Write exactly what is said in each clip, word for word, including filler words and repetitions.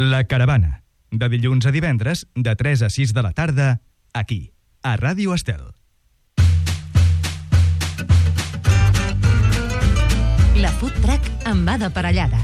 La Caravana, de dilluns a divendres, de tres a sis de la tarda, aquí, a Ràdio Estel. La Food Truck en va de parellada.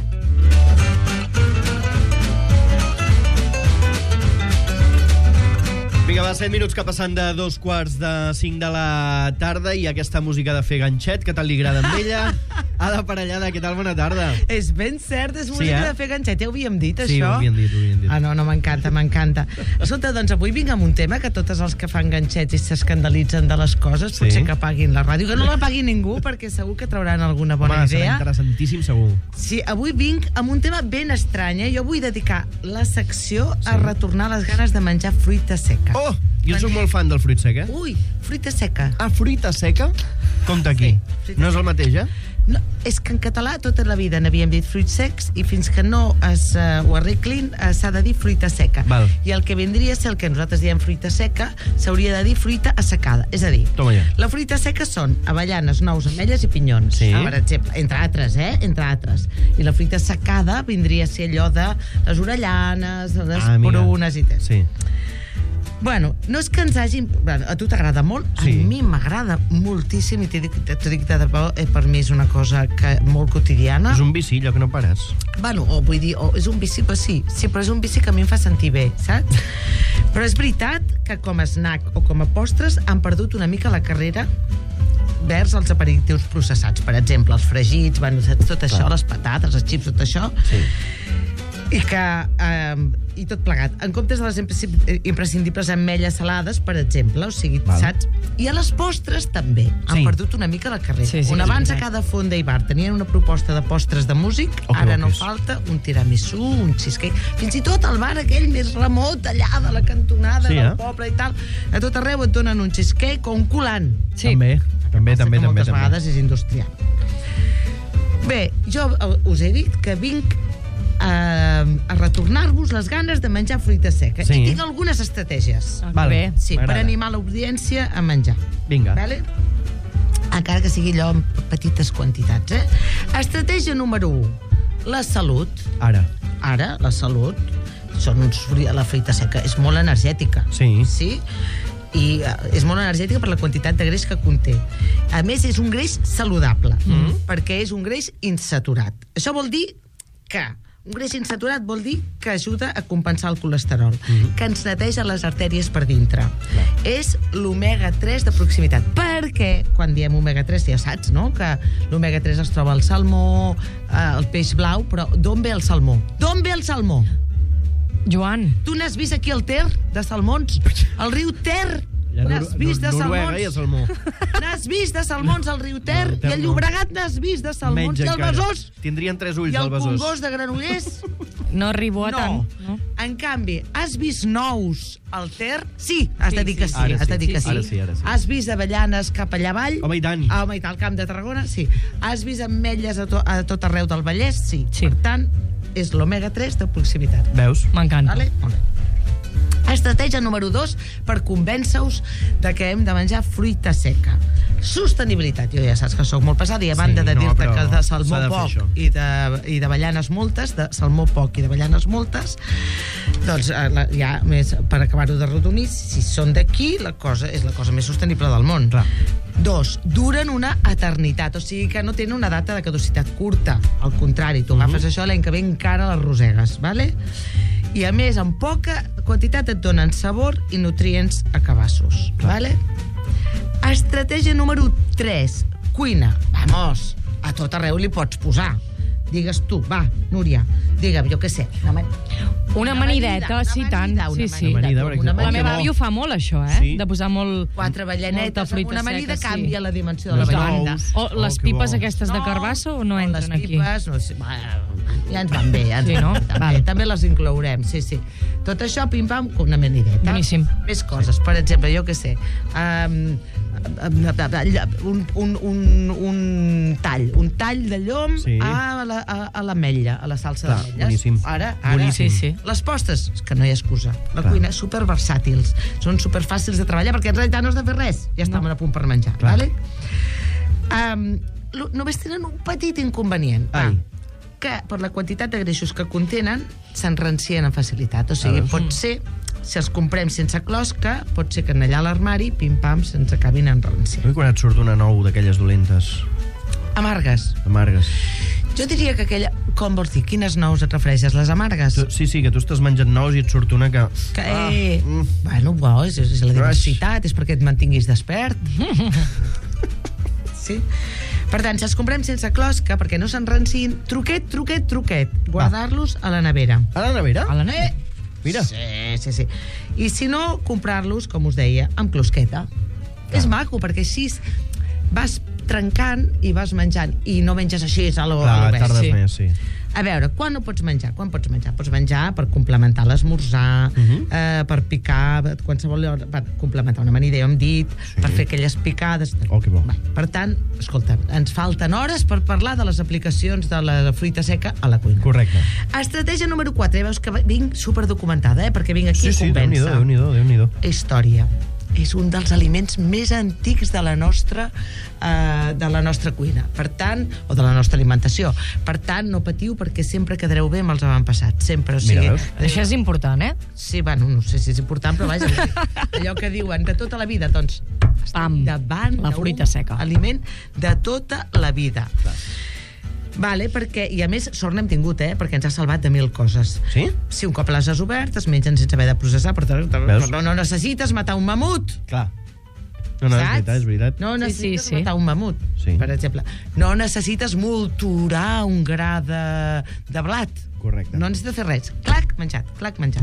Vinga, va, set minuts que passen de dos quarts de cinc de la tarda i aquesta música de fer ganxet, que tant li agrada amb ella. Ada Parellada, què tal? Bona tarda. És ben cert, és música sí, eh? de fer ganxet. Ja ho havíem dit, sí, això? Sí, ho havíem dit, ho havíem dit. Ah, no, no, m'encanta, m'encanta. Escolta, doncs avui vinc amb un tema que tots els que fan ganxets i s'escandalitzen de les coses, sí. potser que apaguin la ràdio, que no la pagui ningú, perquè segur que trauran alguna bona Home, idea. Serà interessantíssim, segur. Sí, avui vinc amb un tema ben estrany. Eh? Jo vull dedicar la secció sí. a retornar les ganes de menjar fruita seca. Oh! Jo soc molt fan del fruit sec, eh? Ui, fruita seca. Ah, fruita seca? Compte aquí. Sí, no és el mateix, eh? No, és que en català tota la vida n'havíem dit fruits secs i fins que no es, uh, ho arreglin uh, s'ha de dir fruita seca. Val. I el que vindria a ser el que nosaltres diem fruita seca s'hauria de dir fruita assecada. És a dir, Toma ja. La fruita seca són avellanes, nous, ametlles i pinyons. Sí. Ah, per exemple, entre altres, eh? Entre altres. I la fruita secada vindria a ser allò de les orellanes, les ah, prunes i tal. Sí. Bueno, no és que ens hagin... Bueno, a tu t'agrada molt, sí. A mi m'agrada moltíssim i t'ho dic, t'ho dic de debò, eh, per mi és una cosa que, molt quotidiana. És un vici, allò que no pares. Bueno, o vull dir, o és un vici, però sí, sí, però és un vici que a mi em fa sentir bé, saps? Però és veritat que com a snack o com a postres han perdut una mica la carrera vers els aperitius processats. Per exemple, els fregits, bueno, saps, tot això, Clar. les patates, els xips, tot això. Sí. I que... Eh, i tot plegat. En comptes de les imprescindibles ametlles salades, per exemple, o sigui, Val. saps? I a les postres també han sí. perdut una mica la carrera. Sí, sí, on abans a cada fonda i bar tenien una proposta de postres de músic, oh, ara no falta un tiramisú, un cheesecake, fins i tot al bar aquell més remot, allà de la cantonada sí, del eh? poble i tal, a tot arreu et donen un cheesecake o un coulant. Sí. També, també, també. Moltes també, vegades també. és industrial. Bé, jo us he dit que vinc A, a retornar-vos les ganes de menjar fruita seca. Sí. I tinc algunes estratègies. Vale. Sí, per animar l'audiència a menjar. Vinga. Vale? Encara que sigui allò en petites quantitats, eh? Estratègia número u. La salut. Ara. Ara, la salut. Són uns, la fruita seca és molt energètica. Sí. Sí? I és molt energètica per la quantitat de greix que conté. A més, és un greix saludable, mm. perquè és un greix insaturat. Això vol dir que un greix insaturat vol dir que ajuda a compensar el colesterol, mm-hmm. que ens neteja les artèries per dintre. Clar. És l'omega tres de proximitat. Perquè, quan diem omega tres, ja saps, no?, que l'omega tres es troba al salmó, al peix blau, però d'on ve el salmó? D'on ve el salmó? Joan. Tu n'has vist aquí el Ter, de salmons? El riu Ter? N'has vist de salmons? I el salmó. N'has vist de salmons al riu Ter? I al Llobregat n'has vist de salmons? Menys I el Besòs? Tindrien tres ulls, el el Besòs. I el Congost de Granollers? No arribo a no. tant. No. En canvi, has vist nous al Ter? Sí, has de dir que sí. Ara has de dir sí. que sí. Ara sí, ara sí. Has vist avellanes cap allà avall? Home, i tant. Ah, home, i tant, al Camp de Tarragona? Sí. Has vist ametlles a, to a tot arreu del Vallès? Sí. sí. Per tant, és l'omega tres de proximitat. Veus? M'encanta. Vale? Molt bé. Estratègia número dos per convèncer-us de que hem de menjar fruita seca. Sostenibilitat. Jo ja saps que sóc molt pesada i a banda sí, de dir-te no, que de salmó de poc i d'avellanes moltes, de salmó poc i d'avellanes moltes, doncs ja més per acabar-ho de rodonir, si són d'aquí, la cosa és la cosa més sostenible del món. Clar. Dos, duren una eternitat, o sigui que no tenen una data de caducitat curta. Al contrari, tu agafes mm-hmm. això l'any que ve encara les rosegues, vale? I a més, en poca quantitat et donen sabor i nutrients a cabassos, vale? Estratègia número tres, cuina. Vamos, a tot arreu li pots posar. Digues tu, va, Núria, digue'm, jo què sé. Una, man... una manideta, sí, tant. Sí, sí. Amanida, una la meva àvia ho fa molt, això, eh? Sí. De posar molt... Quatre avellanetes, una amanida seca, canvia sí. la dimensió de l'avellaneda. O les pipes oh, aquestes de carbasso o no entren les aquí? Les pipes, no sé, ja ens van bé, ja ens sí, van no? bé. També, vale. també les inclourem, sí, sí. Tot això, pim-pam, una amanideta. Boníssim. Més coses, per exemple, jo què sé... Um, un, un, un, un tall un tall de llom sí. a l'ametlla, a, a la salsa d'ametlles. Boníssim. Ara, ara. Boníssim. Sí, sí. Les postres, és que no hi ha excusa. La Clar. cuina és superversàtils, són superfàcils de treballar perquè en realitat no has de fer res, ja estem no. a punt per menjar. Vale? Um, només tenen un petit inconvenient. Ai. que per la quantitat de greixos que contenen s'enrancien amb facilitat. O sigui, Ah, pot ser, si els comprem sense closca, pot ser que en allà a l'armari, pim-pam, se'ns acabin enranciant. I quan et surt una nou d'aquelles dolentes, Amargues. amargues? Jo diria que aquella... Com vols dir? Quines nous et refereixes? Les amargues? Tu, sí, sí, que tu estàs menjant nous i et surt una que... Que, eh, Ah, mm. Bueno, bo, és, és la diversitat, és perquè et mantinguis despert. Sí. Per tant, si els comprem sense closca, perquè no s'enrancin, truquet, truquet, truquet. Guardar-los a la nevera. A la nevera? A la nevera. Mira. Sí, sí, sí. I si no, comprar-los, com us deia, amb closqueta. És maco, perquè així vas trencant i vas menjant. I no menges així, a lo, Clar, a lo bé. tardes Sí. més, sí. A veure, quan ho pots menjar? Quan pots menjar? Pots menjar per complementar l'esmorzar, uh -huh. eh, per picar, qualsevol hora, per complementar una amanida, ja ho hem dit, Sí. per fer aquelles picades... Oh, que bo. Va, per tant, escolta, ens falten hores per parlar de les aplicacions de la fruita seca a la cuina. Correcte. Estratègia número quatre. Veus que vinc superdocumentada, eh? Perquè vinc aquí Sí, a sí, convèncer. Déu-n'hi-do, Déu-n'hi-do, Déu-n'hi-do. Història. És un dels aliments més antics de la nostra eh, de la nostra cuina, per tant, o de la nostra alimentació. Per tant, no patiu, perquè sempre quedareu bé amb els avantpassats, sempre. O sigui, Mira, veus? Això és important, eh? sí, bueno, no sé si és important, però vaja, allò que diuen de tota la vida, doncs, Pam, estem davant la d'un fruita seca. aliment de tota la vida. Vale, perquè, i a més, sort n'hem tingut, eh? Perquè ens ha salvat de mil coses. Sí? Si un cop les has obert, es mengen sense haver de processar, per tant, Veus? no, no necessites matar un mamut. Clar. No, no, és Saps? veritat, és veritat. No Sí, necessites sí, sí. matar un mamut, Sí. per exemple. No necessites molturar un gra de, de blat. Correcte. No necessites fer res. Clac, menjat, clac, menjat.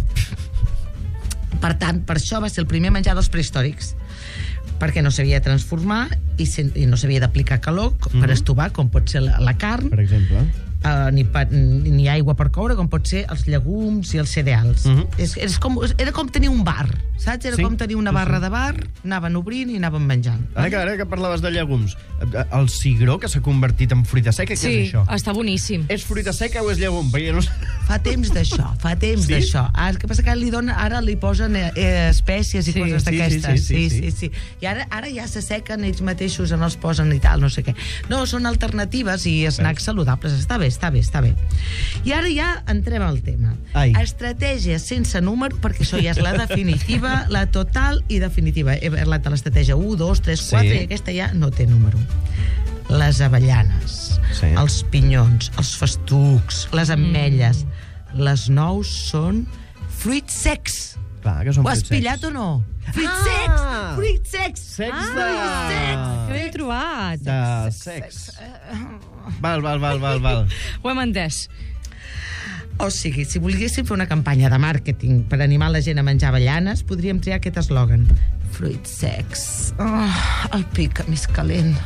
Per tant, per això va ser el primer menjar dels prehistòrics, perquè no s'havia de transformar i, sen, i no s'havia d'aplicar calor mm -hmm. per estovar, com pot ser la, la carn, Per exemple. Uh, ni, pa, ni aigua per coure, com pot ser els llegums i els cereals. Mhm. és, és com, era com tenir un bar, saps? Era Sí, com tenir una sí, barra sí. de bar, anaven obrint i anaven menjant. Ara que, ara que parlaves de llegums, el cigró que s'ha convertit en fruita seca, què Sí, és això? està boníssim. És fruita seca o és llegum? Perquè no... Fa temps d'això, fa temps Sí? d'això. Ara, el que passa que ara li, dona, ara li posen eh, eh, espècies i Sí, coses sí, sí, d'aquestes. sí, sí, sí, sí. sí. I ara, ara ja s'assequen ells mateixos, no els posen i tal, no sé què. No, són alternatives i snacks saludables. Està bé, està bé, està bé. I ara ja entrem al tema. Ai. Estratègia sense número, perquè això ja és la definitiva, la total i definitiva. He parlat de l'estratègia u, dos, tres, quatre, Sí. i aquesta ja no té número. Les avellanes, Sí. els pinyons, els festucs, les ametlles, mm. les nous són fruits secs. Clar, que són Ho has fruits secs. pillat o no? Fruits Ah! secs! Fruits secs! Secs ah, de... Que ben trobat. De sex. Val, val, val, val, val. Ho hem entès. O sigui, si volguéssim fer una campanya de màrqueting per animar la gent a menjar avellanes, podríem triar aquest eslògan. Fruits secs. Oh, el pica més calent.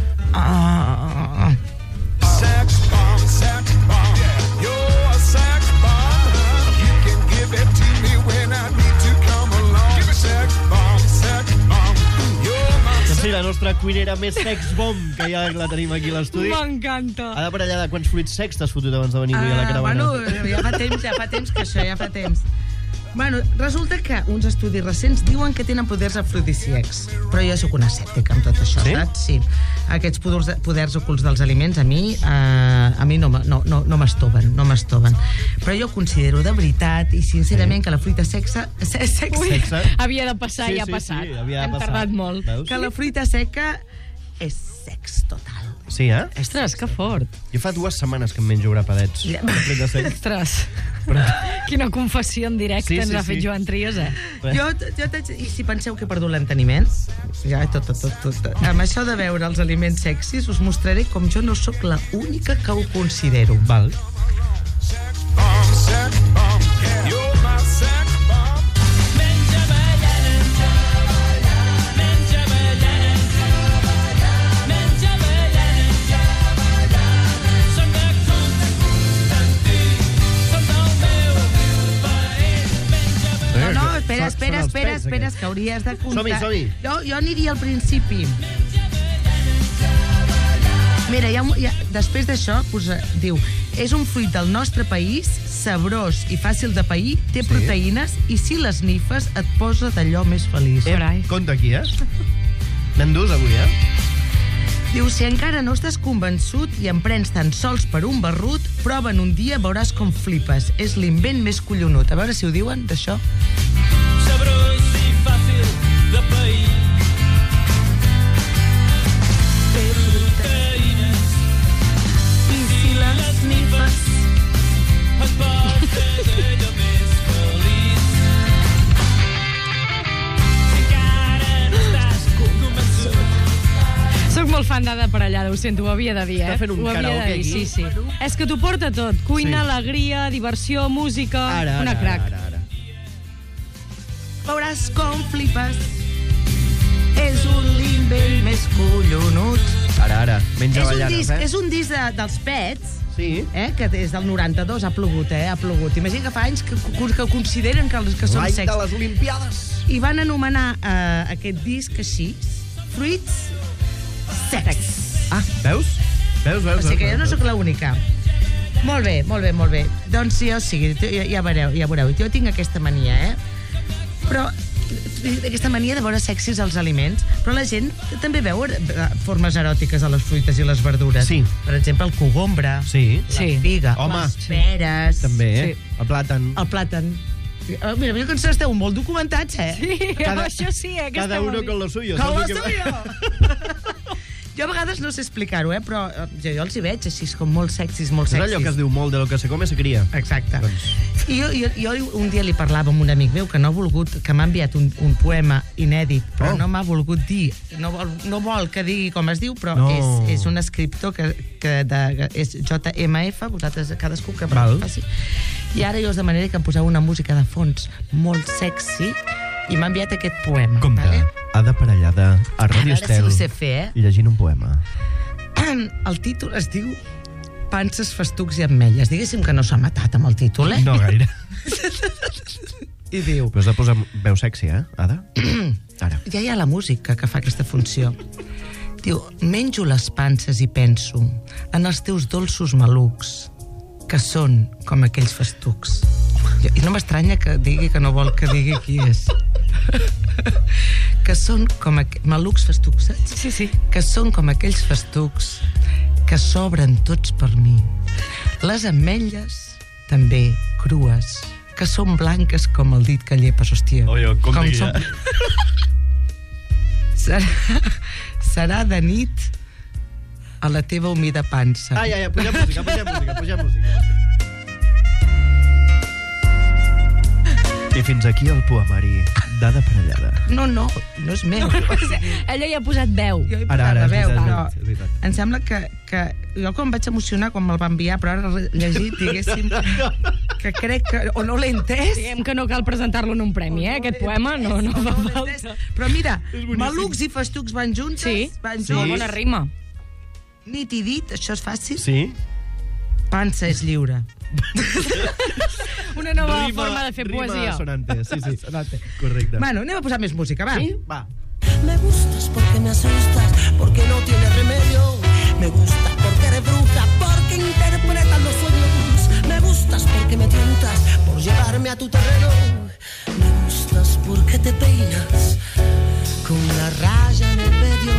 Oh. Sex bomb, sex bomb. You're a sex bomb. You can give it to me when I need to come along. Give me sex bomb, sex bomb. You're my Doncs sí, la nostra cuinera més sex bomb, que ja la tenim aquí a l'estudi. M'encanta. Ha de per allà de quants fruits secs t'has fotut abans de venir avui a la Ah, caravana? bueno, ja fa temps, ja fa temps que això, ja fa temps. Bueno, resulta que uns estudis recents diuen que tenen poders afrodisíacs, però jo sóc una escèptica amb tot això, Sí? saps? Sí. Aquests poders, poders ocults dels aliments a mi, eh, a mi no, m- no, no, no m'estoven, no m'estoven. Però jo considero de veritat i sincerament que la fruita sexa... Se, sexa Ui, Sexe. havia de passar Sí, i ha sí, passat. sí, havia de Hem passar. tardat molt. Veus? que la fruita seca és sex total. Sí, eh? Ostres, que fort. Jo fa dues setmanes que em menjo grapadets. Ja. Fruita secs. Ostres. Quina confessió en directe Sí, ens sí, ha fet sí. Joan Trias, eh? Jo, jo t'haig- I si penseu que he perdut l'enteniment, ja, tot, tot, tot, tot. Amb això de veure els aliments sexis, us mostraré com jo no sóc la única que ho considero. Val. bomb, sex bomb. You're my sex bomb. No, no, espera, Són- espera, són els espera, pets, espera, aquests. que hauries de comptar. Som-hi, som-hi. Jo, jo aniria al principi. Mira, ja, ja, després d'això posa, diu, és un fruit del nostre país, sabrós i fàcil de pair, té Sí. proteïnes i si les nifes et posa d'allò més feliç. Carai. Compte aquí, eh? N'hem dus avui, eh? Diu, si encara no estàs convençut i em prens tan sols per un barrut, prova'n un dia, veuràs com flipes. És l'invent més collonut. A veure si ho diuen, d'això. Sabrós i fàcil de pair. Proteïnes. I si les nifes et pot fer d'ella més feliç. Si encara no estàs convençut. Soc molt fan d'Ada Parellada, ho sento, ho havia de dir, eh? Està fent un Ho havia karaoke de dir, aquí. sí, sí. És que t'ho porta tot. Cuina, Sí. alegria, diversió, música... Ara, una ara, crac. ara, ara. Veuràs com flipes. És un l'invent més collonut. Ara, ara. Menja És un ballanes, disc, eh? és un disc de, dels Pets, Sí. eh, que és del noranta-dos, ha plogut, eh, ha plogut. Imagina que fa anys que, que consideren que, que són L'any sex. de les Olimpiades. I van anomenar eh, aquest disc així, Fruits Sex. Ah, veus? Veus, veus, O sigui que jo no veus, sóc l'única. Molt bé, molt bé, molt bé. Doncs jo sí, ja, ja, veureu, ja veureu. Jo tinc aquesta mania, eh? Però aquesta mania de veure sexis als aliments, però la gent també veu formes eròtiques a les fruites i les verdures. Sí. Per exemple, el cogombre, Sí. la Sí. figa, Home. les peres, També, eh? Sí. El plàtan. el plàtan. Ah, Mira, mira que ens esteu molt documentats, eh? Sí, Cada- això sí, eh? Que Cada esteu uno al con dia. lo suyo. Com saps lo el que- suyo! Jo a vegades no sé explicar-ho, eh? Però eh, jo, jo els hi veig així, com molt sexis, molt És sexis. allò que es diu molt de lo que se come se cria. Exacte. Doncs- I jo, jo, jo un dia li parlava amb un amic meu que no ha volgut, que m'ha enviat un, un poema inèdit, però Oh. no m'ha volgut dir, no vol, no vol que digui com es diu, però No. és, és un escriptor que, que, de, que és J M F, vosaltres cadascú que Val. faci. I ara jo us demanaré que em poseu una música de fons molt sexy i m'ha enviat aquest poema. Compte, Vale? Ada Parellada, a A Ràdio veure si Estel, ho sé fer, eh? llegint un poema. El títol es diu Panses, festucs i ametlles. Diguéssim que no s'ha matat amb el títol, eh? No gaire. I diu... Però has de posar veu sexy, eh, Ada? Ara. Ja hi ha la música que fa aquesta funció. Diu, menjo les panses i penso en els teus dolços malucs, que són com aquells festucs. I no m'estranya que digui que no vol que digui qui és. Que són com aqu... malucs festucs, saps? Sí, sí. Que són com aquells festucs que s'obren tots per mi. Les ametlles, també crues, que són blanques com el dit que llepes, hòstia. Oi, oi, compte Com aquí, són... eh? Serà, serà de nit a la teva humida pansa. Ai, ai, ai, puja música, puja música, puja música. I fins aquí el poemari d'Ada Parellada. No, no, no és meu. Ella hi ha posat veu. Jo he Ara, posat ara, la és veu, veritat, però és veritat. em sembla que, que jo com vaig emocionar quan me'l va enviar, però ara re- llegit, diguéssim, que crec que... O no l'he entès. Diguem que no cal presentar-lo en un premi, eh? Aquest poema no, no fa falta. Però mira, malucs i festucs van juntes, Sí, van sí. junts. Una bona rima. Nit i dit, això és fàcil. Sí? Pansa és lliure. Una nova forma de fer rima poesia. sonante, sí, sí. Correcte. Bueno, anem a posar més música, va. Sí? Va. Me gustas porque me asustas, porque no tienes remedio. Me gustas porque eres bruja, porque interpretas los sueños. Me gustas porque me tientas por llevarme a tu terreno. Me gustas porque te peinas con la raya en el medio.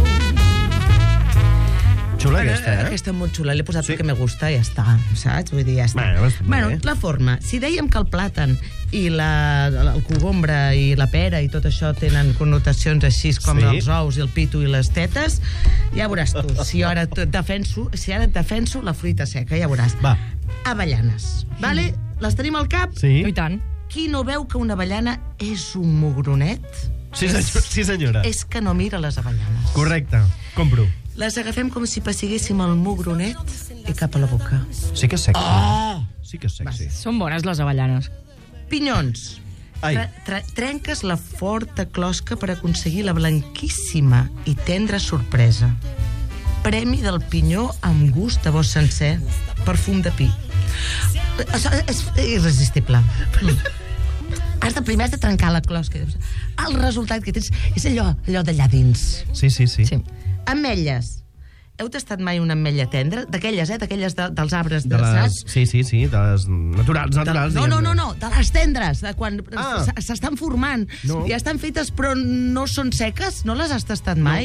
Xula aquesta, eh? Aquesta molt xula, l'he posat Sí. perquè me gusta i ja està, saps? Vull dir, ja està. Bueno, està molt bueno, bé. la forma. Si dèiem que el plàtan i la, el cogombre i la pera i tot això tenen connotacions així com Sí. els ous i el pitu i les tetes, ja veuràs tu. Si jo ara et defenso, si ara et defenso la fruita seca, ja veuràs. Va. Avellanes, vale? Les tenim al cap? Sí? I tant. Qui no veu que una avellana és un mugronet? Sí, senyor, sí senyora. És que no mira les avellanes. Correcte. Compro. Les agafem com si passiguéssim el mugronet i cap a la boca. Sí que és sexy. Oh! Sí que és sexy. Són bones les avellanes. Pinyons. Ai. Tre tre trenques la forta closca per aconseguir la blanquíssima i tendra sorpresa. Premi del pinyó amb gust de bosc sencer, perfum de pi. Això és irresistible. Mm. Has de primer has de trencar la closca. El resultat que tens és allò, allò d'allà dins. Sí, sí, sí. Sí. Ametlles. Heu tastat mai una ametlla tendra? D'aquelles, eh? D'aquelles de, dels arbres de, De les... saps? Sí, sí, sí, de les naturals, naturals. No, no, diguem-ne. no, no, de les tendres, de quan Ah. s- s'estan formant. No. Ja estan fetes, però no són seques? No les has tastat mai?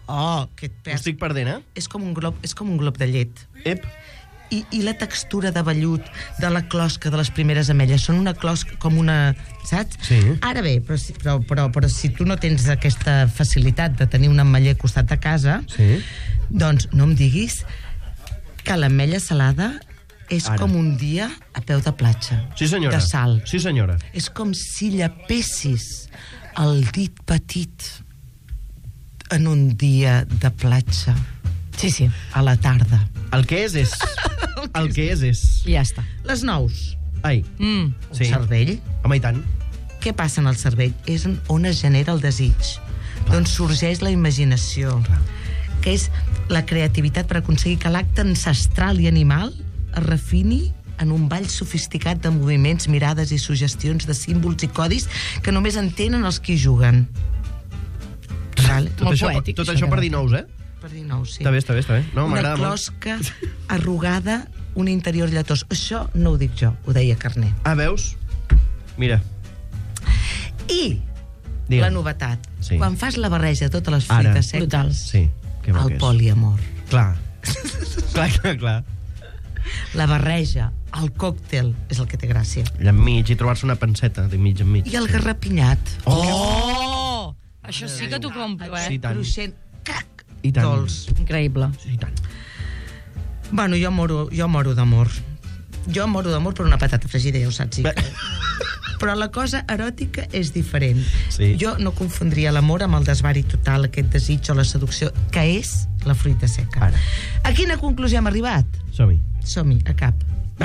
Oh, que et Ho perds. estic perdent, eh? És com un glob, és com un glob de llet. Ep. I, I la textura de vellut de la closca de les primeres ametlles. Són una closca com una... Saps? Sí. Ara bé, però, si- però, però, però si tu no tens aquesta facilitat de tenir un ametller al costat de casa, Sí. doncs no em diguis que l'ametlla salada és Ara. com un dia a peu de platja. Sí, senyora. De sal. Sí, senyora. És com si llepessis el dit petit en un dia de platja. Sí, sí. A la tarda. El que és, és. El que és, és. I ja està. Les nous. Ai, Mm. sí. Un cervell. Home, i tant. Què passa en el cervell? És on es genera el desig. D'on sorgeix la imaginació. Clar. Que és la creativitat per aconseguir que l'acte ancestral i animal es refini en un ball sofisticat de moviments, mirades i suggestions de símbols i codis que només entenen els qui juguen. Vale? Tot Molt això, poètic, tot això això que per no. dir nous, eh? Per dir nou, sí. Està bé, està bé, està bé. No, Una m'agrada molt. closca arrugada, un interior lletós. Això no ho dic jo, ho deia Carner. Ah, veus? Mira. I Digue'm. la novetat. Sí. Quan fas la barreja de totes les Ara. fruites seques, Brutals. Sí, que bo el que és. poliamor. Clar. clar, clar, clar. La barreja, el còctel, és el que té gràcia. Allà enmig, i trobar-se una panceta de mig enmig. I el garrapinyat. Oh! Això sí que t'ho compro, eh? Sí, i tant. Cruixent, crac, I tant. dolç. Increïble. Sí, i tant. Bueno, jo moro, jo moro d'amor. Jo moro d'amor per una patata fregida, ja ho saps, sí. Bé. Però la cosa eròtica és diferent. Sí. Jo no confondria l'amor amb el desvari total, aquest desig o la seducció, que és la fruita seca. Ara. A quina conclusió hem arribat? Som-hi. Som-hi, a cap.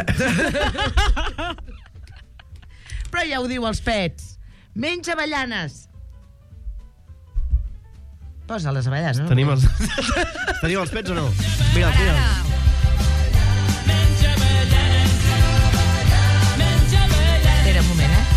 Però ja ho diu els pets. Menja avellanes. Posa les avellanes, no? Tenim els... Tenim els pets o no? Mira, mira. Espera un moment, eh?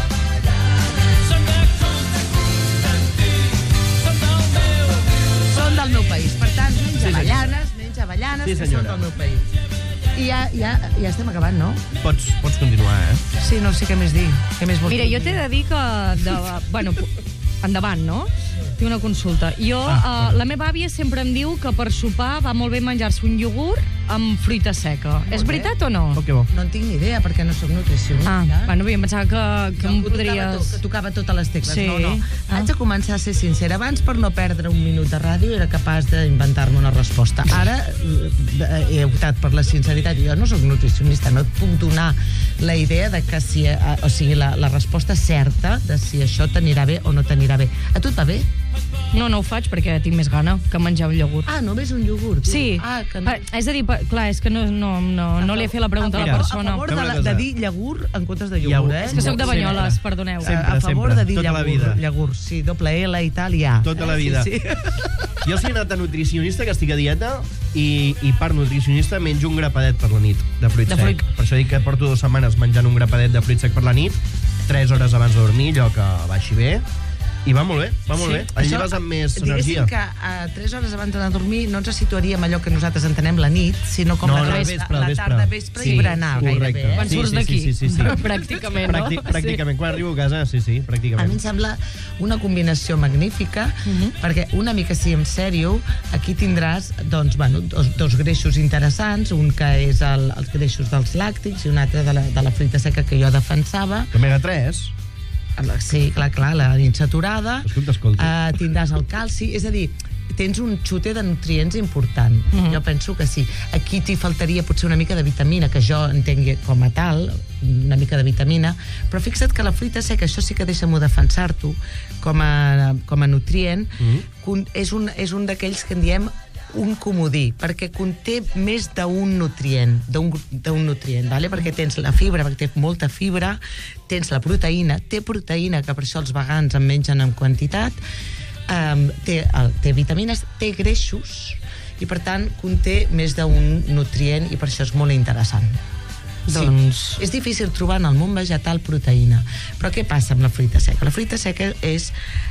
Són del meu país. Per tant, menja Sí, avellanes, menja avellanes, Sí, que són senyora. del meu país. I ja, ja, ja estem acabant, no? Pots, pots continuar, eh? Sí, no sé què més dir. Què més vols Mira, jo t'he de dir que... De, bueno, endavant, no? Tinc una consulta. Jo, Ah, uh, la meva àvia sempre em diu que per sopar va molt bé menjar-se un iogurt amb fruita seca. És bé. veritat o no? Oh, que bo. No en tinc ni idea, perquè no sóc nutricionista. Ah, bueno, jo em pensava que, que Jo em que tocava, to, podries... que tocava totes les tecles. Sí. No, no. Ah. Haig de començar a ser sincera. Abans, per no perdre un minut de ràdio, era capaç d'inventar-me una resposta. Ara eh, he optat per la sinceritat. Jo no sóc nutricionista, no et puc donar la idea de que si... eh, o sigui, la, la resposta certa de si això t'anirà bé o no t'anirà bé. A tu et va bé? No, no ho faig perquè tinc més gana que menjar un iogurt. Ah, només un iogurt? Sí, Ah, que no... Per- és a dir, per, clar, és que no, no, no, no li he fet la pregunta a la Mira, persona. A favor Fem de, una la, cosa. de dir llagurt en comptes de Iogurt. iogurt, eh? És que sóc de Banyoles, perdoneu. Sempre, a favor sempre. de dir Tota la llagurt, vida. llagurt, sí, doble L i tal, ja. Tota la vida. Sí, sí. Jo sí he anat a nutricionista, que estic a dieta, i, i per nutricionista menjo un grapadet per la nit, de fruit De sec. fruit. Per això dic que porto dues setmanes menjant un grapadet de fruit sec per la nit, tres hores abans de dormir, allò que baixi bé, i va molt bé, va molt Sí. bé. Et lleves amb més Diguéssim energia. que a tres hores abans d'anar a dormir no ens situaríem allò que nosaltres entenem la nit, sinó com No, la, no, al resta, vespre, al la vespre. tarda, vespre Sí, i berenar, correcte. gairebé. Eh? Quan Sí, surts sí, d'aquí. sí, sí, sí. Pràcticament, no? Pràctic, pràcticament. Quan arribo a casa, sí, sí, A mi pràcticament. em sembla una combinació magnífica, perquè una mica sí, en sèrio, aquí tindràs doncs, bueno, dos, dos greixos interessants, un que és el, els greixos dels làctics i un altre de la, de la fruita seca que jo defensava. Omega tres. Sí, clar, clar, la insaturada. Escolta, escolta. Uh, tindràs el calci, és a dir, tens un xute de nutrients important. Mm -hmm. Jo penso que sí. Aquí t'hi faltaria potser una mica de vitamina, que jo entengui com a tal, una mica de vitamina, però fixa't que la fruita seca, això sí que deixa-m'ho defensar-t'ho, com a, com a nutrient, Mhm. mm. és un, és un d'aquells que en diem un comodí, perquè conté més d'un nutrient, d'un d'un nutrient, vale? Perquè tens la fibra, perquè té molta fibra, tens la proteïna, té proteïna, que per això els vegans en mengen en quantitat, um, té, el, té vitamines, té greixos, i per tant conté més d'un nutrient, i per això és molt interessant. Doncs... És difícil trobar en el món vegetal proteïna. Però què passa amb la fruita seca? La fruita seca és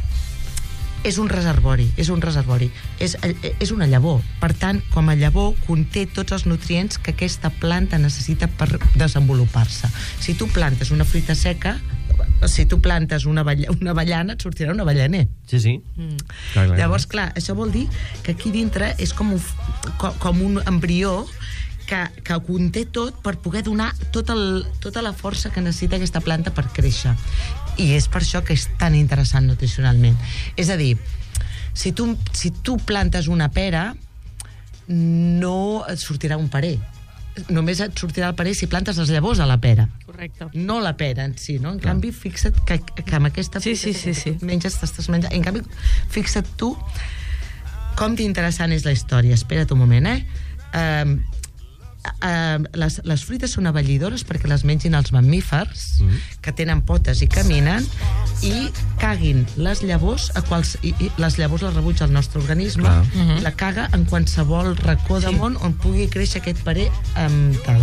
és un reservori, és un reservori, és, és una llavor. Per tant, com a llavor, conté tots els nutrients que aquesta planta necessita per desenvolupar-se. Si tu plantes una fruita seca, si tu plantes una, avella, una avellana, et sortirà un avellaner. Sí, sí. Mm. Clar, clar, Llavors, clar, això vol dir que aquí dintre és com un, com, com un embrió que, que conté tot per poder donar tot el, tota la força que necessita aquesta planta per créixer. I és per això que és tan interessant nutricionalment. És a dir, si tu, si tu plantes una pera, no et sortirà un perer. Només et sortirà el perer si plantes les llavors a la pera. Correcte. No la pera en si, no? En Clar. canvi, fixa't que, que amb aquesta... Sí, sí, sí, sí. Menges, t'estàs menjant... En canvi, fixa't tu com d'interessant és la història. Espera't un moment, eh? Uh, uh, les, les fruites són avellidores perquè les mengin els mamífers, mm. que tenen potes i caminen, i caguin les llavors a quals, i, i les llavors les rebutja el nostre organisme, Clar. la caga en qualsevol racó de món on pugui créixer aquest parer amb tal.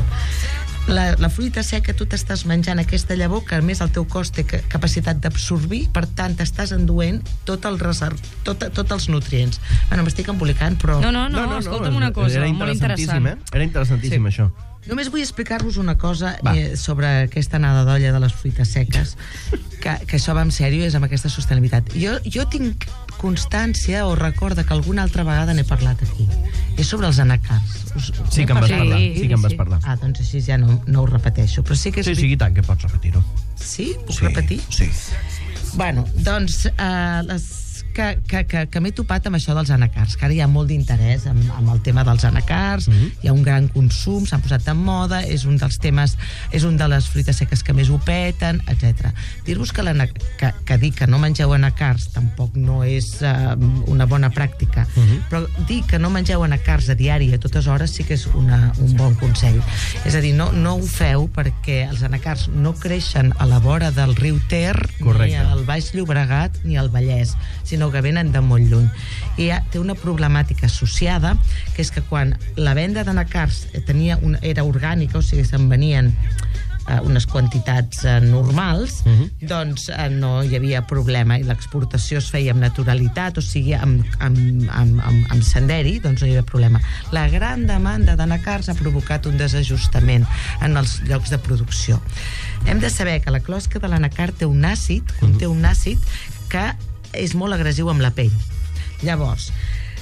La, la fruita seca, tu t'estàs menjant aquesta llavor que a més el teu cos té capacitat d'absorbir, per tant t'estàs enduent tot el reserv, tot, tots els nutrients. Bueno, m'estic embolicant, però... No, no, no, no escolta'm una cosa, era molt interessant. Eh? Era interessantíssim, sí. això. Només vull explicar-vos una cosa eh, sobre aquesta anada d'olla de les fruites seques, que, que això va en sèrio, és amb aquesta sostenibilitat. Jo, jo tinc constància o recorda que alguna altra vegada n'he parlat aquí. És sobre els anacars. Us, sí que em vas Sí, parlar. Sí, que em vas sí. parlar. Ah, doncs així ja no, no ho repeteixo. Però sí que és... Sí, sí, i tant, que pots repetir-ho. Sí? Puc Sí, repetir? sí. Bueno, doncs, eh, les, que, que, que, que m'he topat amb això dels anacars, que ara hi ha molt d'interès amb, amb el tema dels anacars, mm -hmm. hi ha un gran consum, s'han posat en moda, és un dels temes, és un de les fruites seques que més ho peten, etcètera. Dir-vos que, que, que dir que no mengeu anacars tampoc no és uh, una bona pràctica, mm -hmm. però dir que no mengeu anacars a diari a totes hores sí que és una, un bon consell. És a dir, no, no ho feu perquè els anacars no creixen a la vora del riu Ter, Correcte. ni al Baix Llobregat, ni al Vallès, sinó que venen de molt lluny. I ha, té una problemàtica associada, que és que quan la venda d'anacars tenia una, era orgànica, o sigui, se'n venien eh, unes quantitats eh, normals, uh-huh. doncs eh, no hi havia problema, i l'exportació es feia amb naturalitat, o sigui, amb, amb, amb, amb, amb senderi, doncs no hi havia problema. La gran demanda d'anacars ha provocat un desajustament en els llocs de producció. Hem de saber que la closca de l'anacar té un àcid, conté un àcid que és molt agressiu amb la pell. Llavors,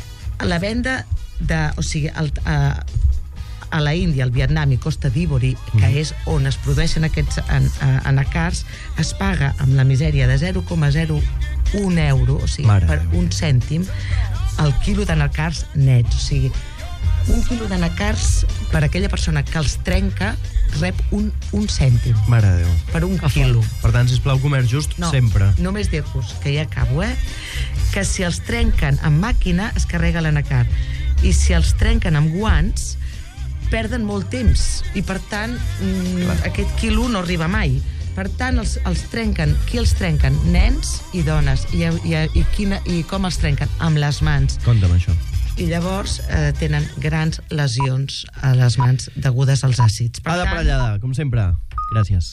la venda de... O sigui, el, a, a la Índia, al Vietnam i Costa d'Ivori, que mm. és on es produeixen aquests an, a, anacars, es paga amb la misèria de zero coma zero un euro, o sigui, Mare per un cèntim, el quilo d'anacars nets. O sigui, un quilo d'anacars, per aquella persona que els trenca, rep un, un cèntim. Mare de Déu. Per un quilo. Per tant, sisplau, comerç just no, sempre. Només dir-vos, que ja acabo, eh? Que si els trenquen amb màquina, es carrega l'anacar. I si els trenquen amb guants, perden molt temps. I, per tant, mm, aquest quilo no arriba mai. Per tant, els, els trenquen. Qui els trenquen? Nens i dones. I, i, i, quina, i com els trenquen? Amb les mans. Compta'm això. I llavors eh, tenen grans lesions a les mans degudes als àcids. Per Ada tant, Parellada, com sempre. Gràcies.